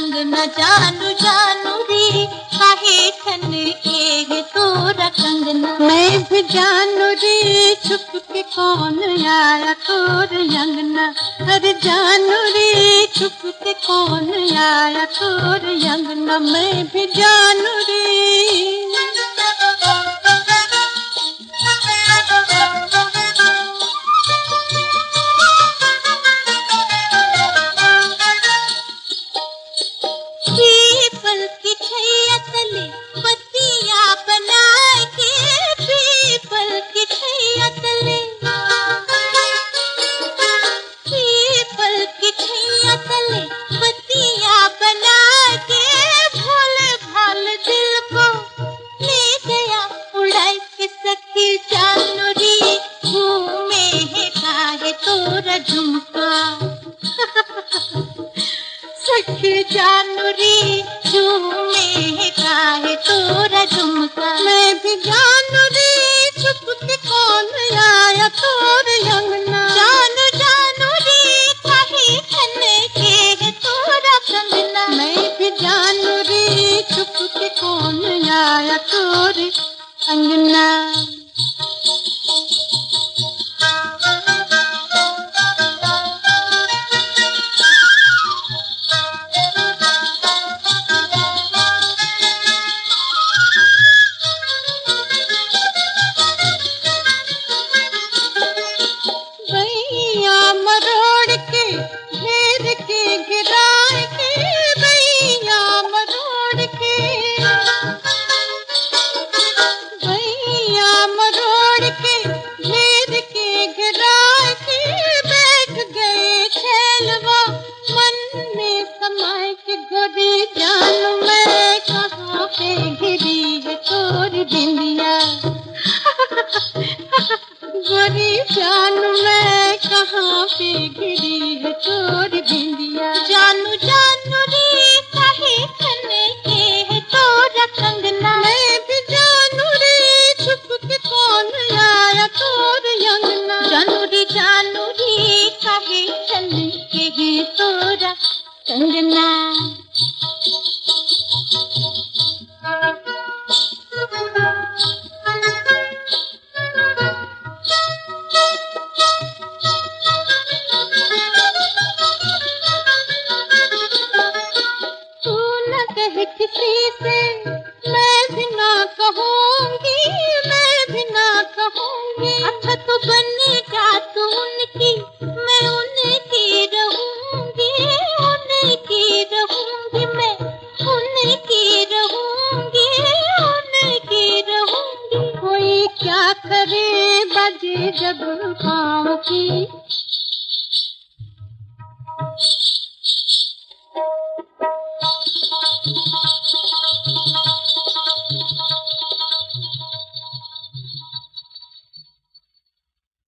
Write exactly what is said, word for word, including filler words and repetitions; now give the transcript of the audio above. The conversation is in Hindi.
कंगना जानू जानू रे काहे खन के तोरा कंगना। मैं भी जानू रे छुप के कौन आया तोर अंगना। अरे जानू रे छुप के कौन आया तोर अंगना। मैं भी जानू रे। पीपल की छैया तले बत्तियां बना के, पीपल की छैया तले, पीपल की छैया तले बत्तियां बना के, भोले भाले दिल को ले गया उड़ा के सखी जानू रे घूमे है काहे तोरा झुमका। सखी जानू रे झूमे काहे तोरा झुमका। मैं भी जानू रे छुप के कौन आया तोर अंगना। जानू जानू रे काहे खन के तोरा कंगना। मैं भी जानू रे छुप के कौन आया तोर अंगना। मरोड़ के घेर के गिरा के, बैया मरोड़ के, बैया मरोड़ के घेर के गिरा के, बैठ गए खेलवा मन में समाए के। गोरी जानू मैं कहाँ पे गिरी है तोरी बिंदिया। गोरी जानू मैं कहाँ पे गिरी है तोरी बिंदिया। जानू जानू रे काहे खन के है तोरा कंगना। मैं भी जानू रे छुप के कौन आया तोर अंगना। जानू रे जानू रे काहे खन के है तोरा कंगना। किसी से मैं भी ना कहूँगी, मैं भी ना कहूँगी। अच्छा तो बनेगा तू उनकी, मैं उनकी रहूँगी, उनकी रहूँगी, मैं उनकी रहूँगी, उनकी रहूँगी। कोई क्या करे बजे जब पाँव की